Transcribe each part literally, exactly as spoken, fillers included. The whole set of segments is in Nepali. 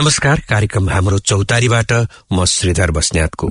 नमस्कार, कार्यक्रम हाम्रो चौतारीबाट म श्रीधर बस्न्यातको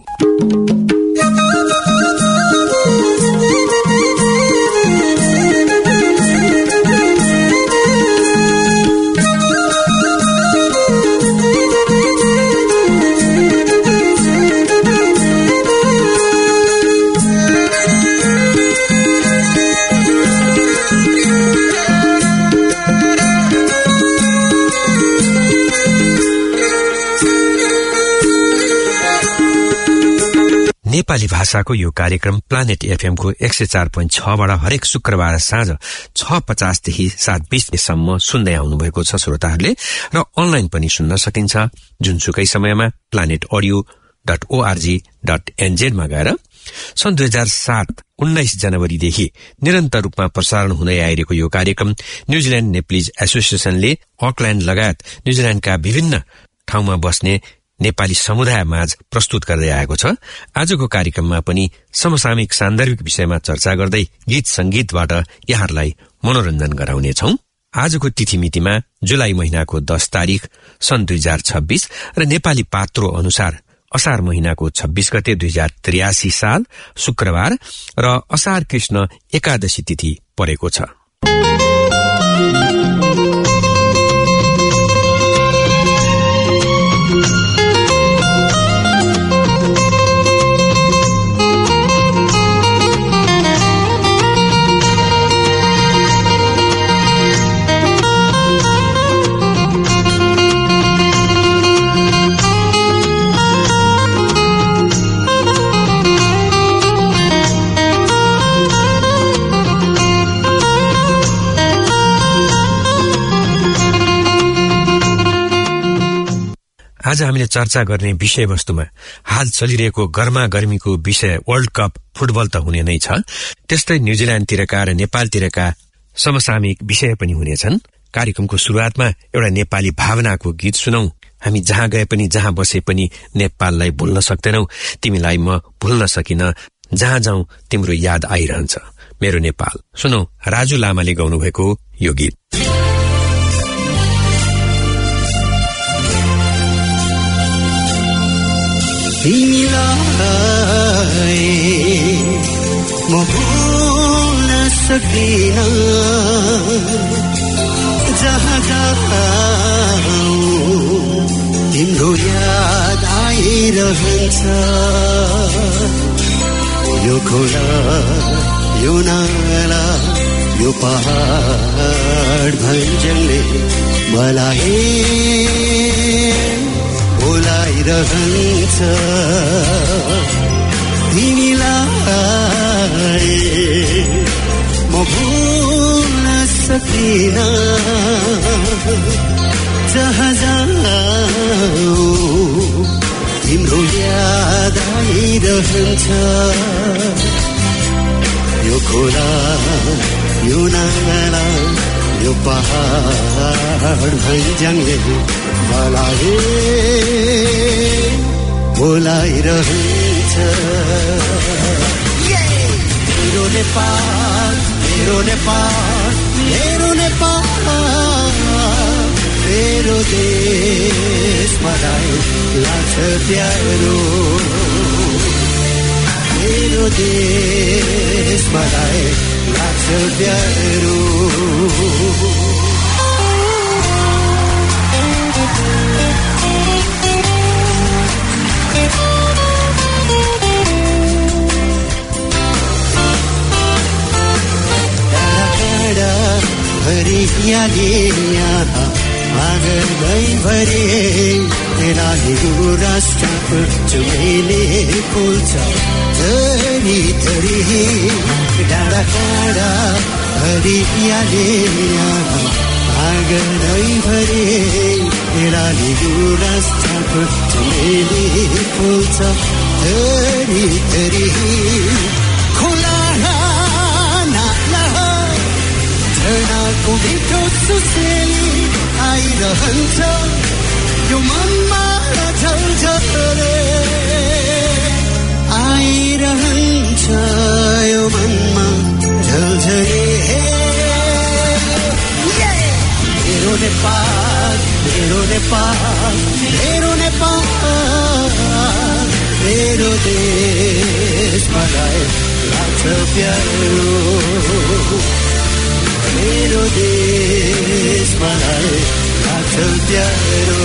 नेपाली भाषाको यो कार्यक्रम प्लानेट एफएम को एक सय चार पोइन्ट छ बाट हरेक शुक्रबार साँझ छ पचास देखि सात बीस सम्म सुन्दै आउनु भएको छ श्रोताहरूले, र अनलाइन पनि सुन्न सकिन्छ जुनसुकै समयमा planet audio dot ORG dot NZ मा गएर। सन् दुई हजार सात उन्नाइस जनवरीदेखि निरन्तर रूपमा प्रसारण हुँदै आइरहेको यो कार्यक्रम न्यूजील्याण्ड नेप्लिज एसोसिएसनले अकल्याण्ड लगायत न्यूजील्याण्डका विभिन्न ठाउँमा बस्ने नेपाली समुदाय माझ प्रस्तुत गर्दै आएको छ। आजको कार्यक्रममा पनि समसामयिक सान्दर्भिक विषयमा चर्चा गर्दै गीत संगीतबाट यहाँहरूलाई मनोरञ्जन गराउनेछौं। आजको तिथिमितिमा जुलाई महिनाको दस तारिक सन् दुई हजार छब्बीस र नेपाली पात्रो अनुसार असार महिनाको छब्बीस गते दुई हजार त्रियासी साल शुक्रबार र असार कृष्ण एकादशी तिथि परेको छ। आज हामीले चर्चा गर्ने विषयवस्तुमा हाल चलिरहेको गर्मा गर्मीको विषय वर्ल्ड कप फुटबल त हुने नै छ, त्यस्तै न्यूजील्याण्डतिरका र नेपालतिरका समसामयिक विषय पनि हुनेछन्। कार्यक्रमको शुरूआतमा एउटा नेपाली भावनाको गीत सुनौ। हामी जहाँ गए पनि जहाँ बसे पनि नेपाललाई भुल्न सक्दैनौ, तिमीलाई म भुल्न सकिन, जहाँ जाउँ तिम्रो याद आइरहन्छ मेरो नेपाल। सुनौ राजु लामाले गाउनु भएको यो गीत। तिमीलाई म भुल्न सकिन, जहाँ जाऊँ तिम्रो याद आइरहन्छ। यो खोला यो नाला यो पहाड भन्जङले मलाई बोलाइरहन्छ। तिमीलाई म भुल्न सकिन, जहाँ जाऊँ तिम्रो याद आइरहन्छ। यो खोला यो नाला यो पहाड भन्जङले मलाई बोलाइरहन्छ। मेरो नेपाल मेरो नेपाल मेरो नेपाल मेरो देश मलाई लाग्छ प्यारो। मेरो देश मलाई लाग्छ प्यारो। हरियाली यहाँ आँगनै भरे तेराली राष्ट्रको चुमेली फुल्छ धरी धरी। डाँडा काँडा हरियाली यहाँ आँगनै भरे तेराली राष्ट्रको चुमेली फुल्छ धरी धरी। खोला झरनाको मिठो सुसेली आइरहन्छ यो मनमा झलझले आइरहन्छ यो मनमा झलझले। मेरो नेपाल मेरो नेपाल मेरो नेपाल मेरो देश मलाई लाग्छ प्यारो मेरो देश मलाई लाग्छ प्यारो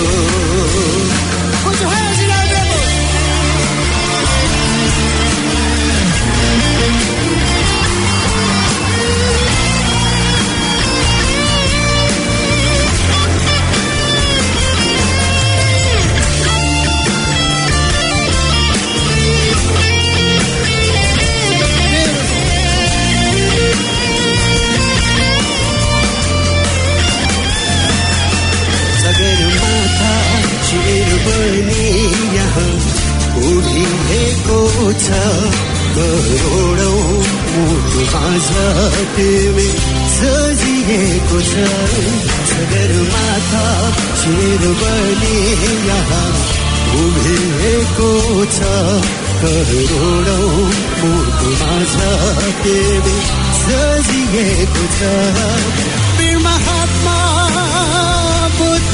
छ करोडौं मुटुमा तिमी सजिएको छ सगरमाथा शिर बनी यहाँ उभिएको छ करोडौं मुटुमा तिमी सजिएको छ वीर महात्मा बुद्ध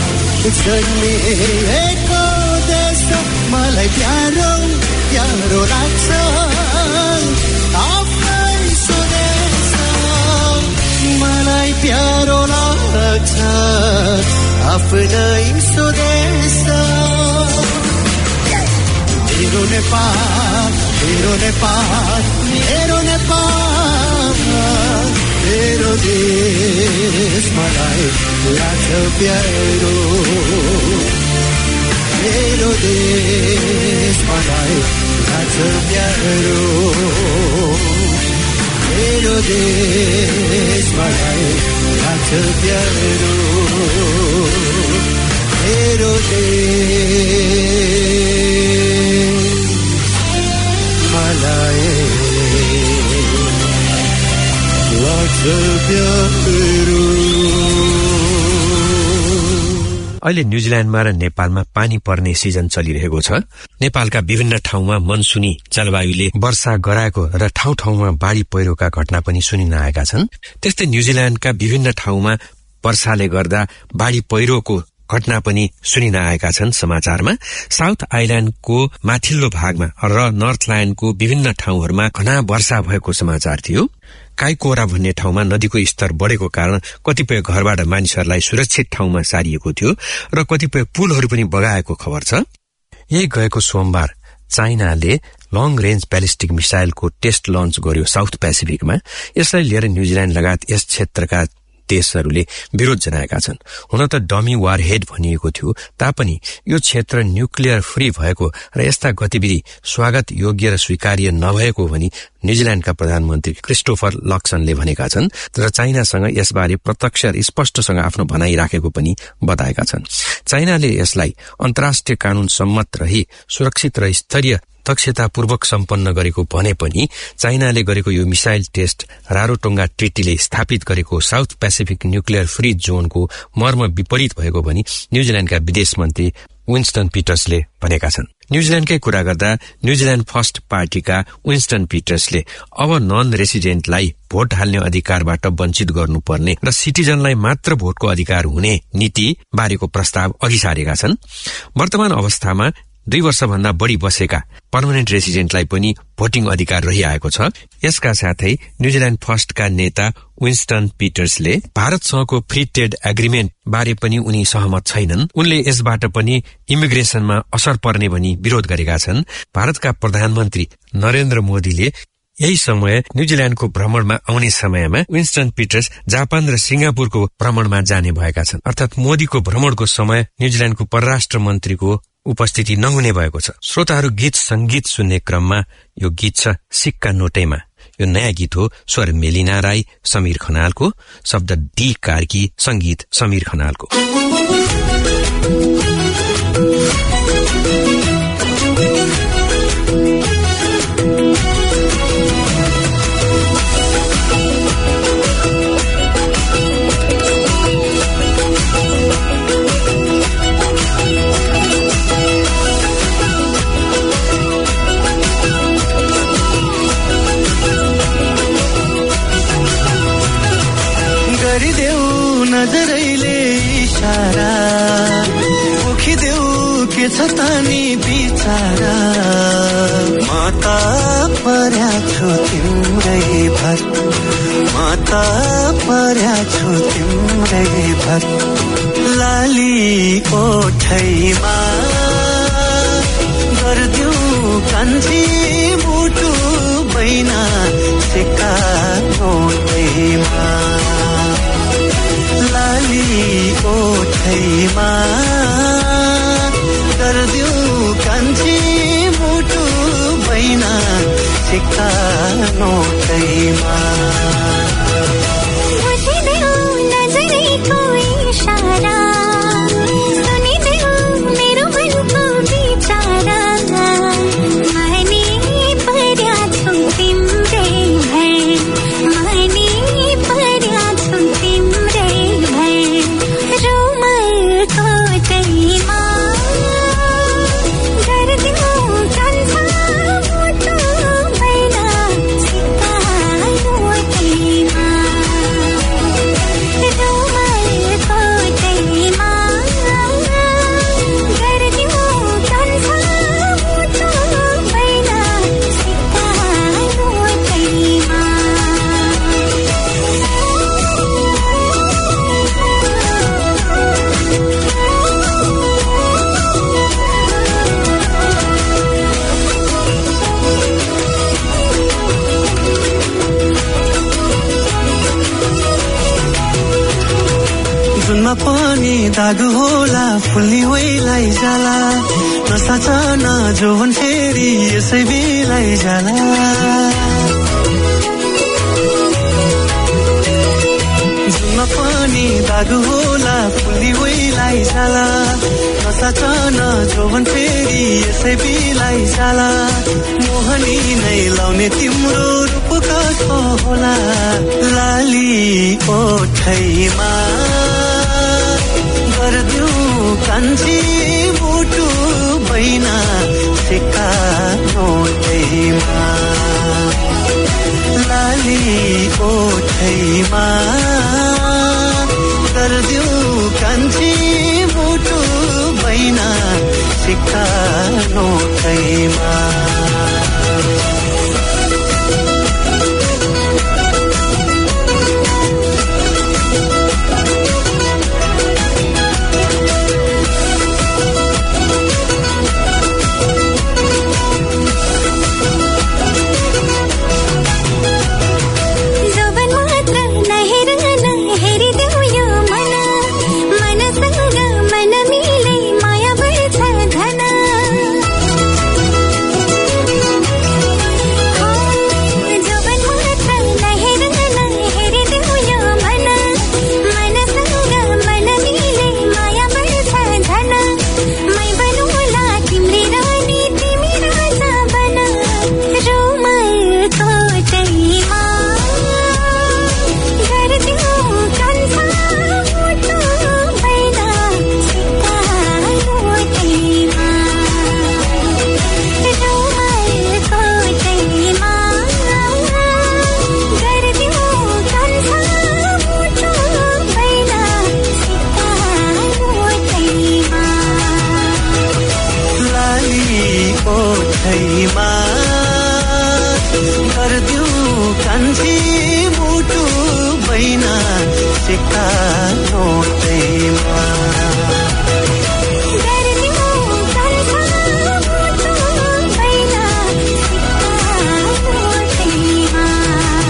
जन्मिएको देश मलाई प्यारो प्यारो लाग्छ आफ्नै स्वदेश मलाई प्यारो लाग्छ आफ्नै स्वदेश मेरो नेपाल मेरो नेपाल मेरो नेपाल मेरो देश मलाई लाग्छ प्यारो मेरो देश मलाई लाग्छ प्यारो मेरो देश मलाई लाग्छ प्यारो मेरो देश मलाई लाग्छ प्यारो अहिले न्यूजील्याण्डमा र नेपालमा पानी पर्ने सिजन चलिरहेको छ। नेपालका विभिन्न ठाउँमा मनसुनी जलवायुले वर्षा गराएको र ठाउँ ठाउँमा बाढी पहिरोका घटना पनि सुनिन आएका छन्। त्यस्तै न्यूजील्याण्डका विभिन्न ठाउँमा वर्षाले गर्दा बाढी पहिरोको घटना पनि सुनिन आएका छन् समाचारमा। साउथ आइल्याण्डको माथिल्लो भागमा र नर्थल्याण्डको विभिन्न ठाउँहरूमा घना वर्षा भएको समाचार थियो। काइकोरा भन्ने ठाउँमा नदीको स्तर बढेको कारण कतिपय घरबाट मानिसहरूलाई सुरक्षित ठाउँमा सारिएको थियो र कतिपय पुलहरू पनि बगाएको खबर छ। यही गएको सोमबार चाइनाले लङ रेन्ज ब्यालिस्टिक मिसाइलको टेस्ट लन्च गर्यो साउथ पेसिफिकमा। यसलाई लिएर न्यूजील्याण्ड लगायत यस क्षेत्रका देशहरूले विरोध जनाएका छन्। हुन त डमी वारहेड भनिएको थियो तापनि यो क्षेत्र न्युक्लियर फ्री भएको र यस्ता गतिविधि स्वागत योग्य र स्वीकार्य नभएको भनी न्यूजील्याण्डका प्रधानमन्त्री क्रिस्टोफर लक्सनले भनेका छन् र चाइनासँग यसबारे प्रत्यक्ष र स्पष्टसँग आफ्नो भनाई राखेको पनि बताएका छन्। चाइनाले यसलाई अन्तर्राष्ट्रिय कानून सम्मत रही सुरक्षित र स्तरीय दक्षतापूर्वक सम्पन्न गरेको भने पनि चाइनाले गरेको यो मिसाइल टेस्ट रारोटोंगा ट्रिटीले स्थापित गरेको साउथ पेसिफिक न्युक्लियर फ्री जोनको मर्म विपरीत भएको भनी न्यूजील्याण्डका विदेश मन्त्री विन्स्टन पिटर्सले भनेका छन्। न्यूजील्याण्डकै कुरा गर्दा न्यूजील्याण्ड फर्स्ट पार्टीका विन्स्टन पिटर्सले अब नन रेसिडेन्टलाई भोट हाल्ने अधिकारबाट वञ्चित गर्नुपर्ने र सिटिजनलाई मात्र भोटको अधिकार हुने नीति बारेको प्रस्ताव अघि सारेका छन्। वर्तमान अवस्थामा दुई वर्षभन्दा बढ़ी बसेका पर्मानेन्ट रेसिडेन्टलाई पनि भोटिङ अधिकार रहिआएको छ। यसका साथै न्यूजील्याण्ड फर्स्टका नेता विन्स्टन पिटर्सले भारतसँगको फ्री ट्रेड एग्रिमेन्ट बारे पनि उनी सहमत छैनन्। उनले यसबाट पनि इमिग्रेसनमा असर पर्ने भनी विरोध गरेका छन्। भारतका प्रधानमन्त्री नरेन्द्र मोदीले यही समय न्यूजील्याण्डको भ्रमणमा आउने समयमा विन्स्टन पिटर्स जापान र सिंगापुरको भ्रमणमा जाने भएका छन्। अर्थात मोदीको भ्रमणको समय न्यूजील्याण्डको परराष्ट्र मन्त्रीको उपस्थिति नहुने भएको छ। श्रोताहरू गीत संगीत सुन्ने क्रममा यो गीत छ सिक्का नोटेमा। यो नयाँ गीत हो, स्वर मेलिना राई, समीर खनालको, शब्द डी कार्की, संगीत समीर खनालको। नजरैले इशारा छ त नि बिचारा म त पर्या छु तिम्रै भर म त पर्या छु तिम्रै भर लाली ओठैमा गर्दिउ कान्छी मुटु बैना सिक्का नोटैमा लाली ओठैमा गर्दिउ कान्छी मुटु बैना सिक्का नोटैमा बुझिदेऊ नजरेको इशारा सुनिदेऊ मेरो मनको विचारा माने पर्या छु तिम्रै भर माने पर्या छु तिम्रै भर रोमलको टैमा गर्दिऊ कान्छा मुटु बैना सिक्का नोटैमा रोमलको टैमा गर्दिऊ कान्छा मुटु बैना सिक्का नोटैमा जुनमा पनि दाग होला फुल्ने वैलाई जाला नसाचन जोवन फेरि यसै बेलाई जाला जुनमा पनि दाग होला फुल्ने वैलाई जाला नसाचन जोवन फेरि यसै बेलाई जाला मोहनी नै लाउने तिम्रो रूप कस्तो होला लाली ओठैमा गर्दिउ कान्छी मुटु बैना सिक्का नोटैमा लाली ओठैमा गर्दिउ कान्छी मुटु बैना सिक्का नोटैमा जबन मात्र नहेर नहेरिदेऊ यो मन मनसँग मन मिले माया बढ्छ धन जबन मात्र नहेर नहेरिदेऊ यो मन मनसँग मन मिले माया बढ्छ धन मै बनौला तिम्रै रानी तिमी राजा बन रोमलको टैमा गर्दिऊ कान्छा मुटु बैना सिक्का नोटैमा रोमलको टैमा गर्दिऊ कान्छा मुटु बैना सिक्का नोटैमा लाली ओठैमा गर्दिउ कान्छी मुटु बैना सिक्का नोटैमा गर्दिऊ कान्छा मुटु बैना सिक्का नोटैमा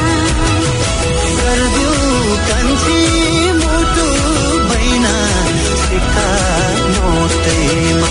गर्दिउ कान्छी मुटु बैना सिक्का नोटैमा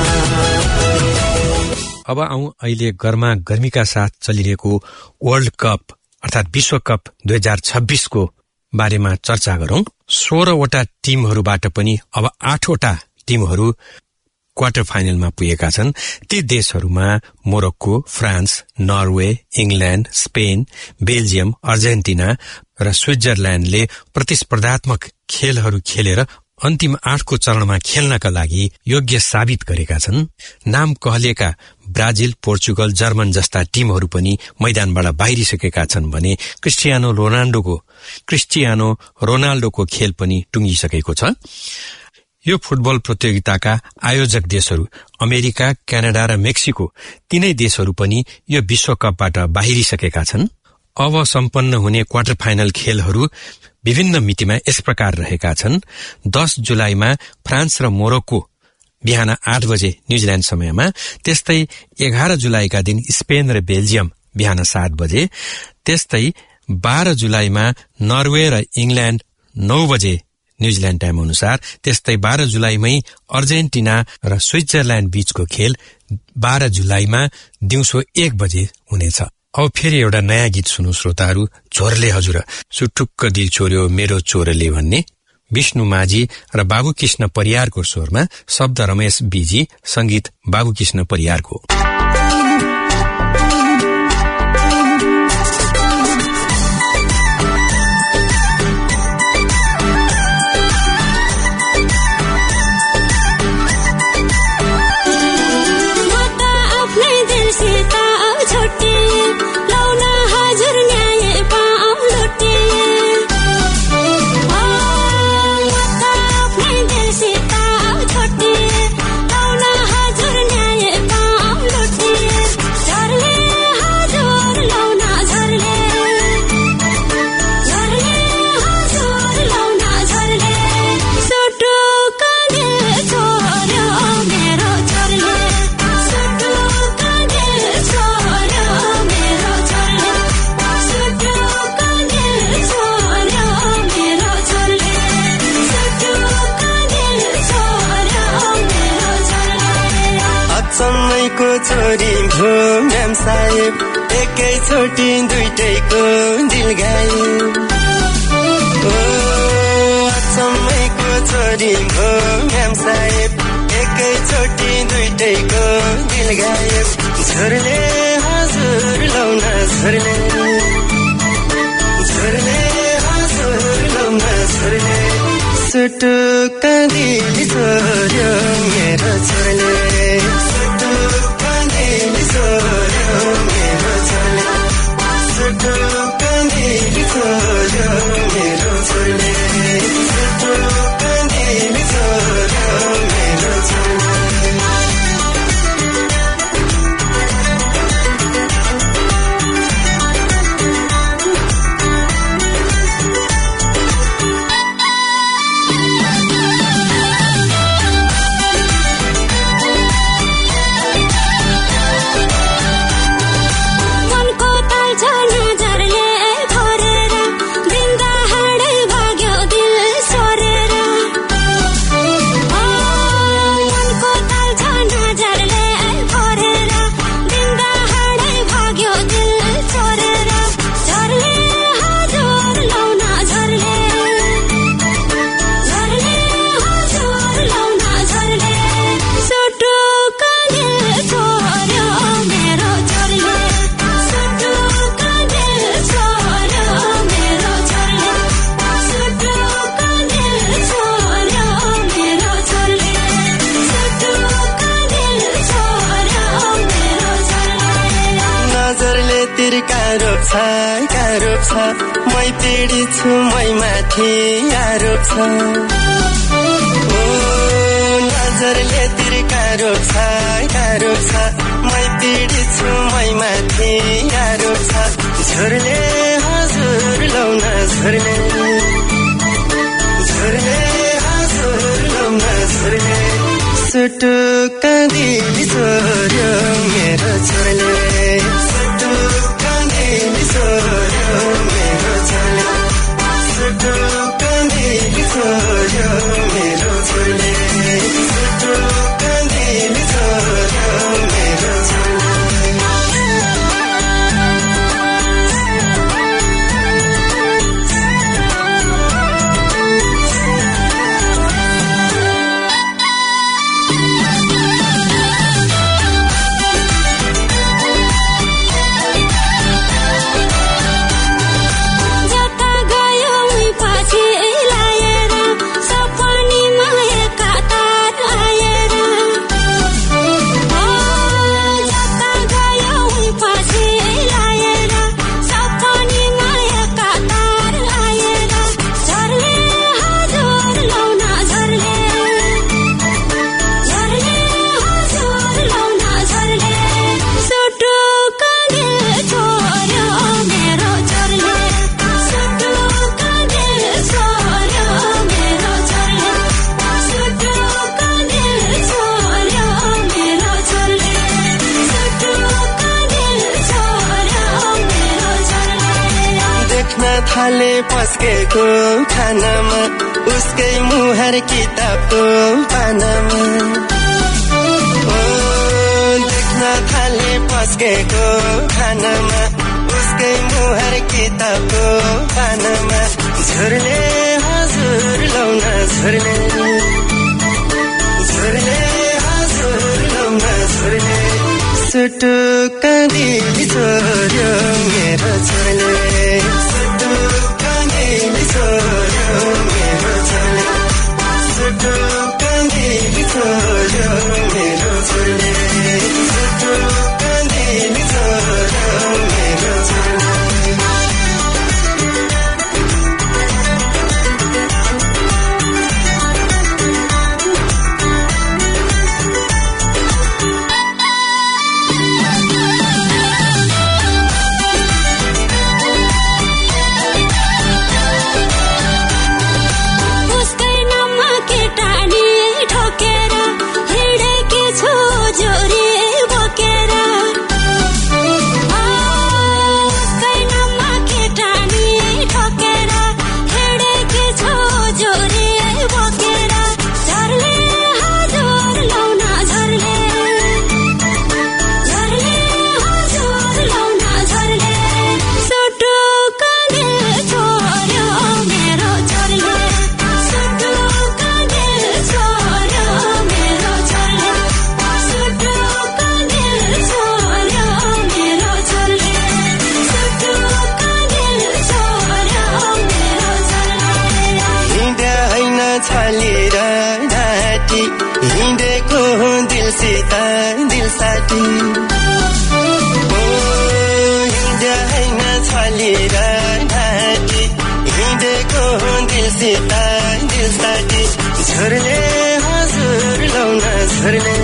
अब आउँ अहिले गर्मा गर्मीका साथ चलिरहेको वर्ल्ड कप अर्थात विश्वकप दुई हजार छब्बीस को बारेमा चर्चा गरौं। सोह्रवटा टिमहरूबाट पनि अब आठवटा टिमहरू क्वार्टर फाइनलमा पुगेका छन्। ती देशहरूमा Morocco, France, Norway, England, Spain, Belgium, Argentina र स्विट्जरल्याण्डले प्रतिस्पर्धात्मक खेलहरू खेलेर अन्तिम आठको चरणमा खेल्नका लागि योग्य साबित गरेका छन्। नाम कहलिएका ब्राजिल, पोर्चुगल, जर्मन जस्ता टिमहरू पनि मैदानबाट बाहिरिसकेका छन् भने क्रिस्टियानो रोनाल्डोको क्रिस्टियानो रोनाल्डोको खेल पनि टुङ्गिसकेको छ। यो फुटबल प्रतियोगिताका आयोजक देशहरू अमेरिका, क्यानाडा र मेक्सिको तीनै देशहरू पनि यो विश्वकपबाट बाहिरिसकेका छन्। अब सम्पन्न हुने क्वार्टर फाइनल खेलहरू विभिन्न मितिमा यस प्रकार रहेका छन्। दस जुलाईमा फ्रान्स र मोरक्को बिहान आठ बजे न्यूजील्याण्ड समयमा, त्यस्तै एघार जुलाईका दिन स्पेन र बेल्जियम बिहान सात बजे, त्यस्तै बाह्र जुलाईमा नर्वे र इंग्ल्याण्ड नौ बजे न्यूजील्याण्ड टाइम अनुसार, त्यस्तै बाह्र जुलाईमै अर्जेन्टिना र स्विट्जरल्याण्ड बीचको खेल बाह्र जुलाईमा दिउँसो एक बजे हुनेछ। अब फेरि एउटा नयाँ गीत सुन्नु श्रोताहरू, झोरले हजुर सुटुक्क दिल चोर्यो मेरो चोरले भन्ने, विष्णु माझी र बाबुकृष्ण परियारको स्वरमा, शब्द रमेश बीजी, संगीत बाबुकृष्ण परियारको। छोरी भो म्याम साहेब एकैचोटि दुईटैको दिल गायो। ओ अचम्मैको छोरी भो म्याम साहेब एकैचोटि दुईटैको दिल गायो। झोरले हजुर लौन झोरले, झोरले हजुर लौन झोरले, सुटुक्क दिल चोर्यो मेरो छोरले, सुटुक्क दिल चोर्यो मेरो छोरले, सुटुक्क दिल चोर्यो मेरो छोरले, सुटुक्क दिल चोर्यो मेरो छोरले। आरोप छ मै पीडित छु मै माथि आरोप छ। ओ नजरले तिर्का रोप छ आरोप छ मै पीडित छु मै माथि आरोप छ। झोरले हजुर लौन झोरले, झोरले हजुर लौन झोरले, सुटुक्क दिल चोर्यो मेरो छोरले, सुटुक्क दिल चोर्यो मेरो छोरले, सुटुक्क दिल चोर्यो मेरो छोरले, सुटुक्क दिल चोर्यो मेरो छोरले। थाले पस्केको खानामा उसकै मुहार किताबको पानामा ओ देख्न थाले पस्केको खानामा उसकै मुहार किताबको पानामा झुरले हजुर लाउन झुरले झुरले हजुर लाउन झुरले सुटुक्क दिली छोर्यो मेरो छोरले सुटुक्क दिली छोर्यो मेरो छोरले सुटुक्क दिली छोर्यो मेरो छोरले सुटुक्क दिली छोर्यो मेरो छोरले झुरले हजुर लाउन झुरले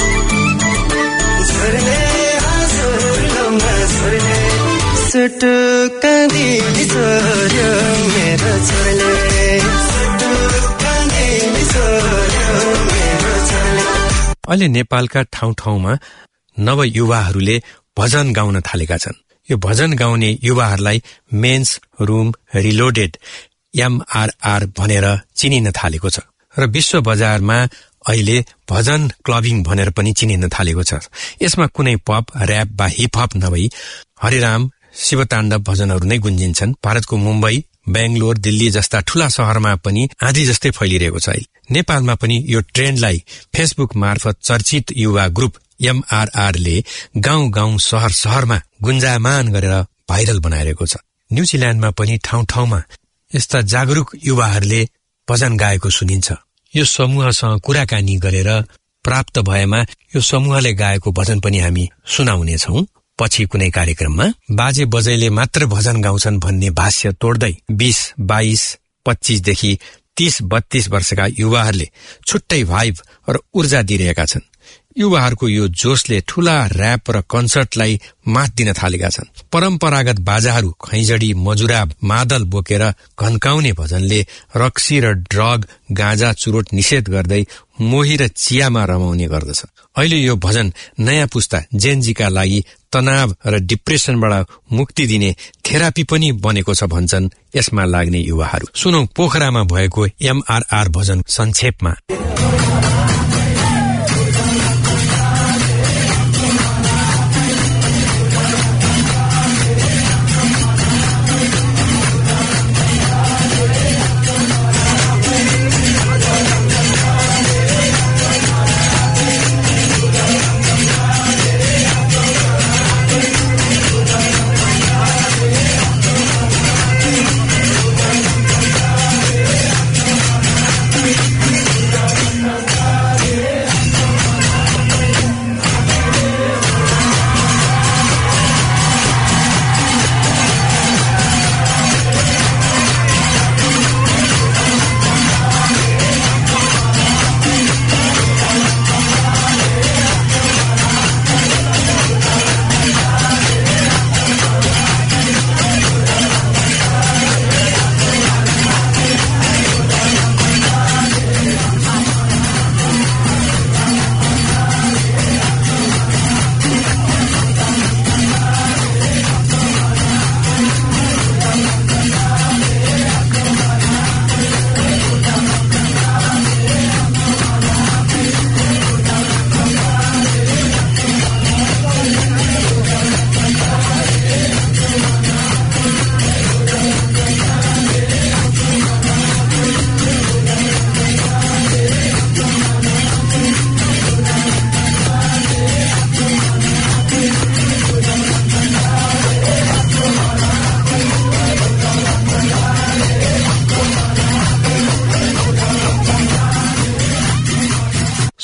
झुरले हजुर लाउन झुरले सुटुक्क दिली छोर्यो मेरो छोरले सुटुक्क दिली छोर्यो मेरो छोरले। अहिले नेपालका ठाउँ ठाउँमा नवयुवाहरूले भजन गाउन थालेका छन्। यो भजन गाउने युवाहरूलाई मेन्स रूम रिलोडेड एमआरआर भनेर चिनिन थालेको छ र विश्व बजारमा अहिले भजन क्लबिङ भनेर पनि चिनिन थालेको छ। यसमा कुनै पप र्याप वा हिपहप नभई हरिराम शिवताण्डव भजनहरू नै गुन्जिन्छन्। भारतको मुम्बई बेंगलोर दिल्ली जस्ता ठूला शहरमा पनि आधी जस्तै फैलिरहेको छ। नेपालमा पनि यो ट्रेन्डलाई फेसबुक मार्फत चर्चित युवा ग्रुप एमआरआरले गाउँ गाउँ शहर शहरमा गुन्जायमान गरेर भाइरल बनाइरहेको छ। न्यूजील्याण्डमा पनि ठाउँ ठाउँमा यस्ता जागरूक युवाहरूले भजन गाएको सुनिन्छ। यो समूहसँग कुराकानी गरेर प्राप्त भएमा यो समूहले गाएको भजन पनि हामी सुनाउनेछौं पछि कुनै कार्यक्रममा। बाजे बजैले मात्र भजन गाउँछन् भन्ने भाष्य तोड्दै बीस बाइस पच्चीस देखि तीस बत्तीस वर्षका युवाहरूले छुट्टै भाइब र ऊर्जा दिइरहेका छन्। युवाहरूको यो जोशले ठूला र्याप र कन्सर्टलाई मात दिन थालेका छन्। परम्परागत बाजाहरू खैजडी मजुरा मादल बोकेर घन्काउने भजनले रक्सी र ड्रग गाँजा चुरोट निषेध गर्दै मोही र चियामा रमाउने गर्दछ। अहिले यो भजन नयाँ पुस्ता जेनजीका लागि तनाव र डिप्रेसनबाट मुक्ति दिने थेरापी पनि बनेको छ भन्छन् यसमा लाग्ने युवाहरू। सुनौ पोखरामा भएको एमआरआर भजन संक्षेपमा।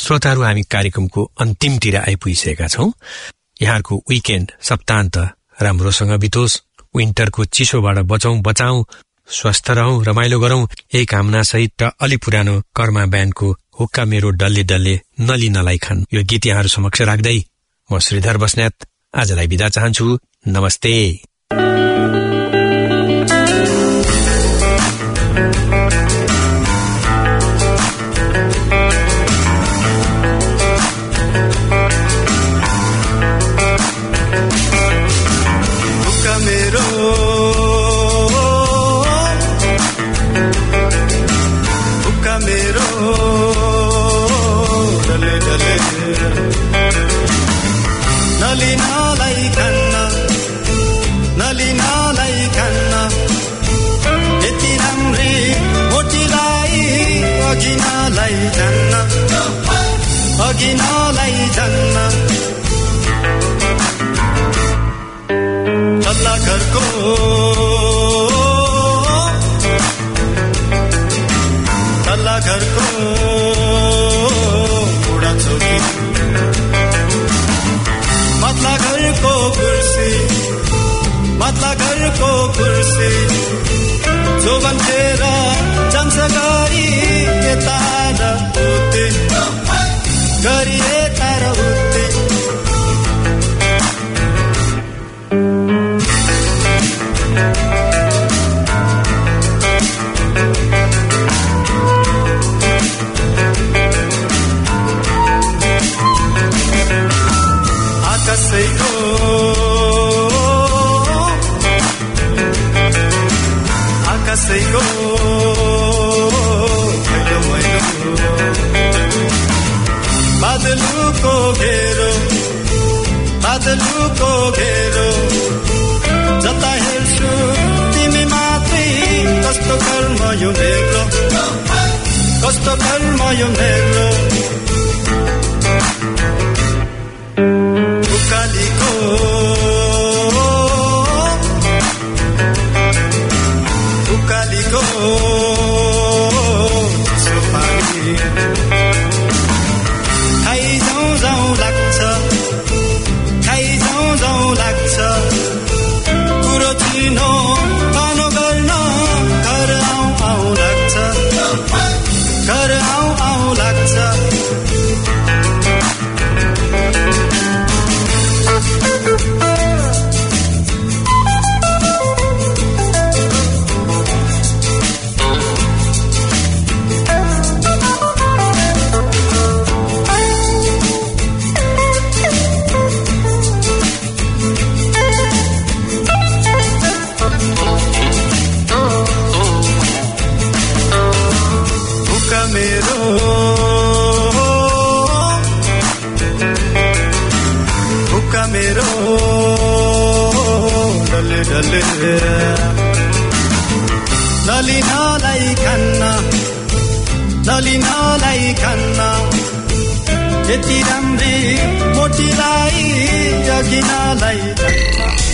श्रोताहरू, हामी कार्यक्रमको अन्तिमतिर आइपुगिसकेका छौं। यहाँको विकेन्ड सप्तान्त राम्रोसँग बितोस्, विन्टरको चिसोबाट बचौं बचाऊ, स्वस्थ रहौं, रमाइलो गरौं, यही कामना सहित र अलि पुरानो कर्मा ब्यान्डको हुक्का मेरो डल्ले डल्ले नली नलाई खान यो गीत यहाँहरू समक्ष राख्दै म श्रीधर बस्नेत आजलाई बिदा चाहन्छु। नमस्ते। तल्ला घरको तल्ला घरको बुढा छोरी, माथला घरको कुर्सी, माथला घरको कुर्सी, जो बन्थेर जान्छ गरी यता र उति, गरी यता र उति। आकाशैको आकाशैको मैलो मैलो, बादलुको घेरो, बादलुको घेरो, जता हेर्छु तिमी मात्रै, कस्तो कर्म यो मेरो, कस्तो कर्म यो मेरो। उकालीको उकालीको सुपारी खाइ जाउँ जाउँ लाग्छ, खाइ जाउँ जाउँ लाग्छ, कुरो चिनो पानो गर्न घर आउँ आउँ लाग्छ, घर आउँ आउँ लाग्छ। नली नलाई खान्ना, नली नलाई खान्ना, यति राम्री मोटीलाई अघि नलाई